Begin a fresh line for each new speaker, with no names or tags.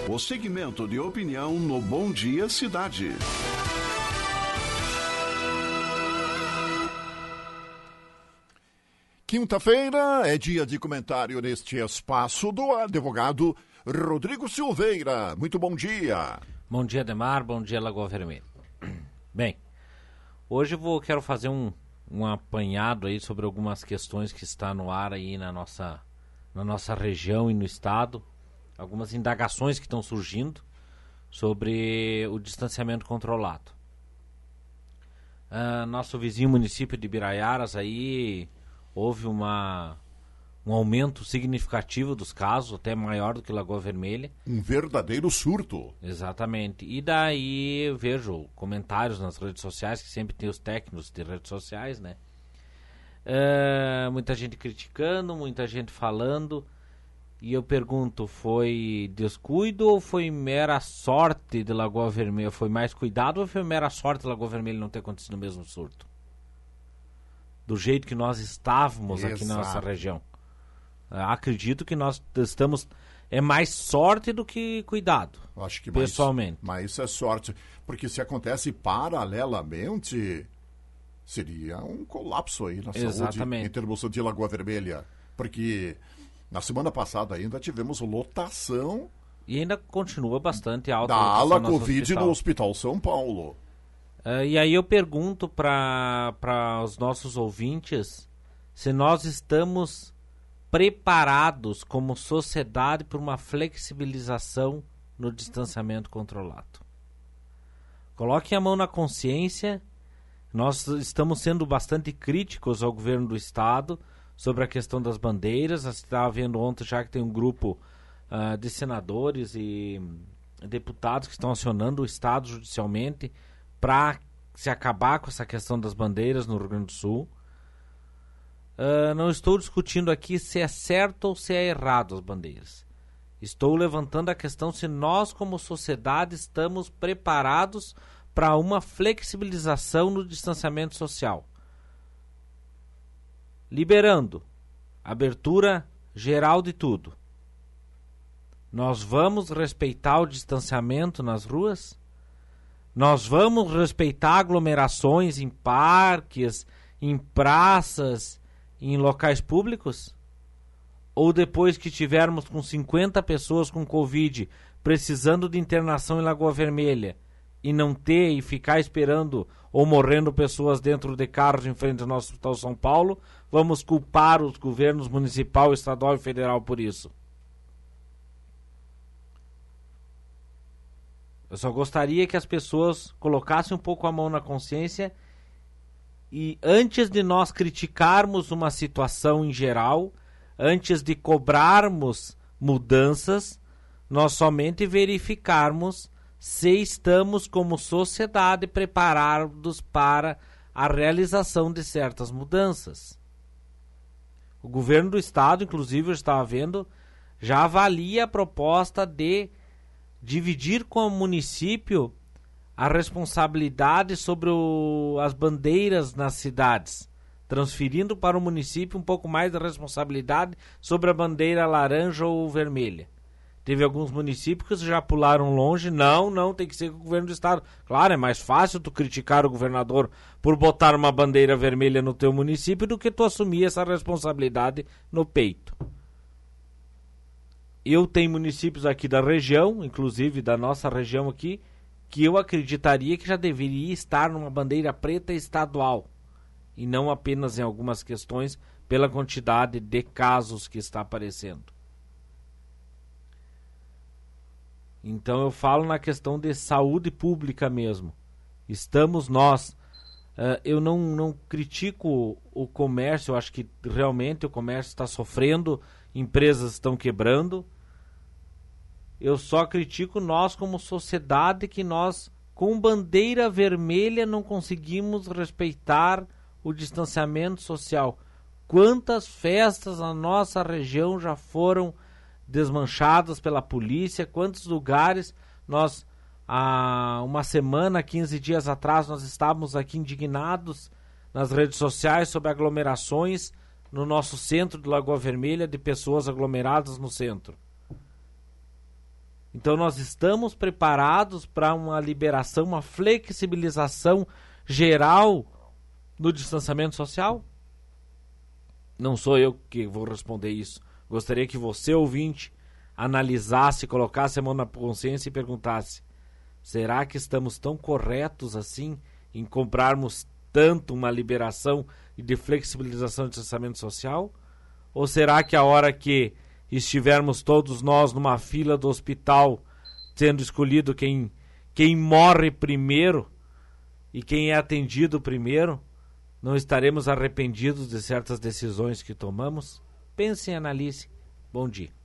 O segmento de opinião no Bom Dia Cidade.
Quinta-feira é dia de comentário neste espaço do advogado Rodrigo Silveira. Muito bom dia.
Bom dia, Ademar. Bom dia, Lagoa Vermelha. Bem, hoje quero fazer um apanhado aí sobre algumas questões que está no ar aí na nossa região e no estado. Algumas indagações que estão surgindo sobre o distanciamento controlado. Nosso vizinho município de Biraiaras aí houve um aumento significativo dos casos, até maior do que Lagoa Vermelha.
Um verdadeiro surto.
Exatamente. E daí eu vejo comentários nas redes sociais, que sempre tem os técnicos de redes sociais, né? Muita gente criticando, muita gente falando. E eu pergunto, foi descuido ou foi mera sorte de Lagoa Vermelha? Foi mais cuidado ou foi mera sorte de Lagoa Vermelha não ter acontecido o mesmo surto? Do jeito que nós estávamos aqui na nossa região. Acredito que nós estamos... É mais sorte do que cuidado.
Acho que
pessoalmente.
Mas isso é sorte. Porque se acontece paralelamente, seria um colapso aí na saúde em termos de Lagoa Vermelha. Porque na semana passada ainda tivemos lotação...
E ainda continua bastante alta.
Da ala Covid no Hospital São Paulo.
E aí eu pergunto para os nossos ouvintes se nós estamos preparados como sociedade para uma flexibilização no distanciamento controlado. Coloquem a mão na consciência. Nós estamos sendo bastante críticos ao governo do estado sobre a questão das bandeiras. Nós estávamos vendo ontem já que tem um grupo de senadores e deputados que estão acionando o estado judicialmente para se acabar com essa questão das bandeiras no Rio Grande do Sul. Não estou discutindo aqui se é certo ou se é errado as bandeiras. Estou levantando a questão se nós, como sociedade, estamos preparados para uma flexibilização no distanciamento social. Liberando abertura geral de tudo. Nós vamos respeitar o distanciamento nas ruas? Nós vamos respeitar aglomerações em parques, em praças, em locais públicos? Ou depois que tivermos com 50 pessoas com Covid precisando de internação em Lagoa Vermelha e não ter e ficar esperando ou morrendo pessoas dentro de carros em frente ao nosso Hospital São Paulo, vamos culpar os governos municipal, estadual e federal por isso? Eu só gostaria que as pessoas colocassem um pouco a mão na consciência e antes de nós criticarmos uma situação em geral, antes de cobrarmos mudanças, nós somente verificarmos se estamos como sociedade preparados para a realização de certas mudanças. O governo do estado, inclusive, eu estava vendo, já avalia a proposta de dividir com o município a responsabilidade sobre as bandeiras nas cidades, transferindo para o município um pouco mais da responsabilidade sobre a bandeira laranja ou vermelha. Teve alguns municípios que já pularam longe, não, tem que ser com o governo do estado. Claro, é mais fácil tu criticar o governador por botar uma bandeira vermelha no teu município do que tu assumir essa responsabilidade no peito. Eu tenho municípios aqui da região, inclusive da nossa região aqui, que eu acreditaria que já deveria estar numa bandeira preta estadual. E não apenas em algumas questões pela quantidade de casos que está aparecendo. Então eu falo na questão de saúde pública mesmo. Estamos nós. Eu não critico o comércio, eu acho que realmente o comércio está sofrendo, empresas estão quebrando. Eu só critico nós como sociedade que nós, com bandeira vermelha, não conseguimos respeitar o distanciamento social. Quantas festas na nossa região já foram desmanchadas pela polícia? Quantos lugares nós, há uma semana, 15 dias atrás, nós estávamos aqui indignados nas redes sociais sobre aglomerações no nosso centro de Lagoa Vermelha, de pessoas aglomeradas no centro. Então nós estamos preparados para uma liberação, uma flexibilização geral no distanciamento social? Não sou eu que vou responder isso. Gostaria que você, ouvinte, analisasse, colocasse a mão na consciência e perguntasse: será que estamos tão corretos assim em comprarmos tanto uma liberação e de flexibilização do distanciamento social? Ou será que a hora que estivermos todos nós numa fila do hospital, sendo escolhido quem morre primeiro e quem é atendido primeiro, não estaremos arrependidos de certas decisões que tomamos? Pense e analise. Bom dia.